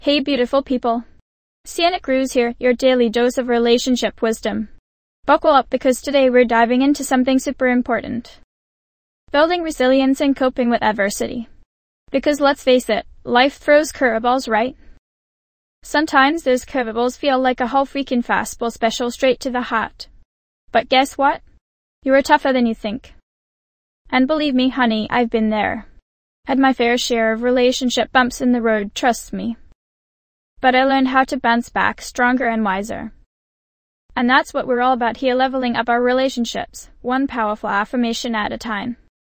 Hey beautiful people. Sienna Cruz here, your daily dose of relationship wisdom. Buckle up because today we're diving into something super important. Building resilience and coping with adversity. Because let's face it, life throws curveballs, right? Sometimes those curveballs feel like a whole freaking fastball special straight to the heart. But guess what? You are tougher than you think. And believe me, honey, I've been there. Had my fair share of relationship bumps in the road, trust me. But I learned how to bounce back stronger and wiser. And that's what we're all about here, leveling up our relationships, one powerful affirmation at a time.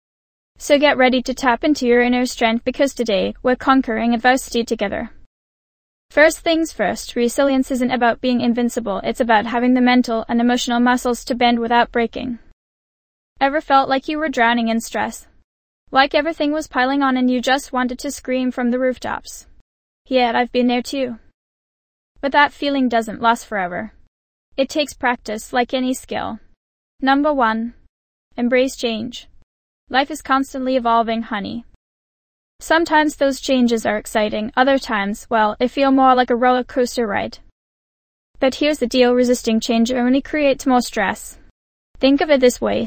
So get ready to tap into your inner strength because today we're conquering adversity together. First things first, resilience isn't about being invincible, it's about having the mental and emotional muscles to bend without breaking. Ever felt like you were drowning in stress? Like everything was piling on and you just wanted to scream from the rooftops? Yeah, I've been there too. But that feeling doesn't last forever. It takes practice like any skill. Number 1. Embrace change. Life is constantly evolving, honey. Sometimes those changes are exciting, other times, well, they feel more like a roller coaster ride. But here's the deal, resisting change only creates more stress. Think of it this way.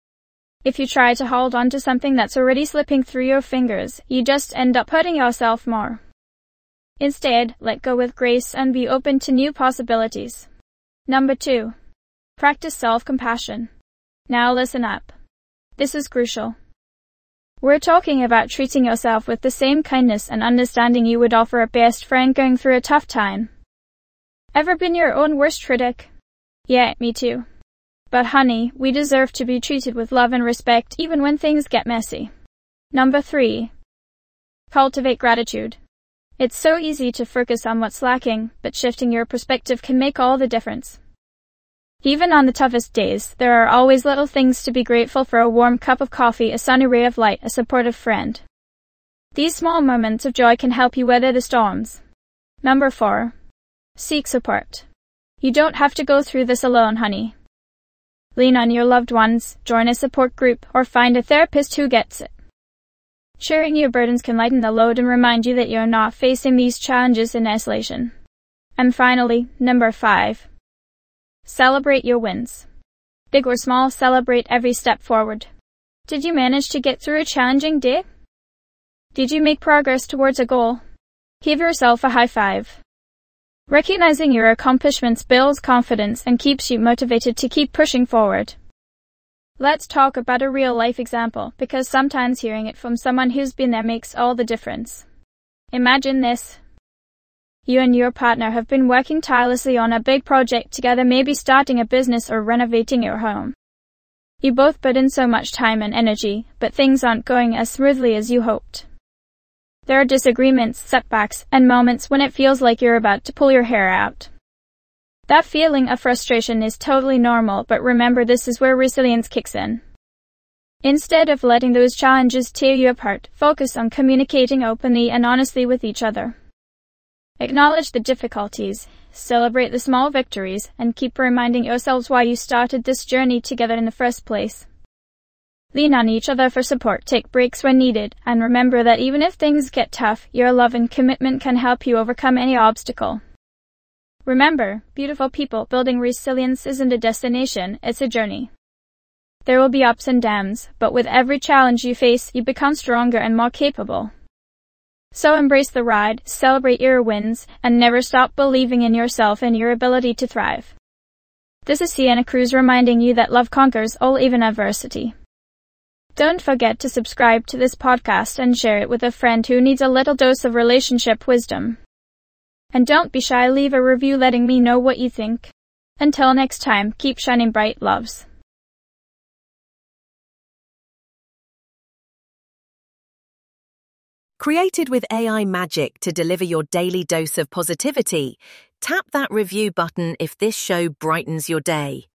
If you try to hold on to something that's already slipping through your fingers, you just end up hurting yourself more. Instead, let go with grace and be open to new possibilities. Number 2. Practice self-compassion. Now listen up. This is crucial. We're talking about treating yourself with the same kindness and understanding you would offer a best friend going through a tough time. Ever been your own worst critic? Yeah, me too. But honey, we deserve to be treated with love and respect even when things get messy. Number 3. Cultivate gratitude. It's so easy to focus on what's lacking, but shifting your perspective can make all the difference. Even on the toughest days, there are always little things to be grateful for: a warm cup of coffee, a sunny ray of light, a supportive friend. These small moments of joy can help you weather the storms. Number 4. Seek support. You don't have to go through this alone, honey. Lean on your loved ones, join a support group, or find a therapist who gets it. Sharing your burdens can lighten the load and remind you that you're not facing these challenges in isolation. And finally, number 5. Celebrate your wins. Big or small, celebrate every step forward. Did you manage to get through a challenging day? Did you make progress towards a goal? Give yourself a high five. Recognizing your accomplishments builds confidence and keeps you motivated to keep pushing forward. Let's talk about a real-life example, because sometimes hearing it from someone who's been there makes all the difference. Imagine this. You and your partner have been working tirelessly on a big project together, maybe starting a business or renovating your home. You both put in so much time and energy, but things aren't going as smoothly as you hoped. There are disagreements, setbacks, and moments when it feels like you're about to pull your hair out. That feeling of frustration is totally normal, but remember, this is where resilience kicks in. Instead of letting those challenges tear you apart, focus on communicating openly and honestly with each other. Acknowledge the difficulties, celebrate the small victories, and keep reminding yourselves why you started this journey together in the first place. Lean on each other for support, take breaks when needed, and remember that even if things get tough, your love and commitment can help you overcome any obstacle. Remember, beautiful people, building resilience isn't a destination, it's a journey. There will be ups and downs, but with every challenge you face, you become stronger and more capable. So embrace the ride, celebrate your wins, and never stop believing in yourself and your ability to thrive. This is Sienna Cruz reminding you that love conquers all, even adversity. Don't forget to subscribe to this podcast and share it with a friend who needs a little dose of relationship wisdom. And don't be shy, leave a review letting me know what you think. Until next time, keep shining bright, loves. Created with AI magic to deliver your daily dose of positivity, tap that review button if this show brightens your day.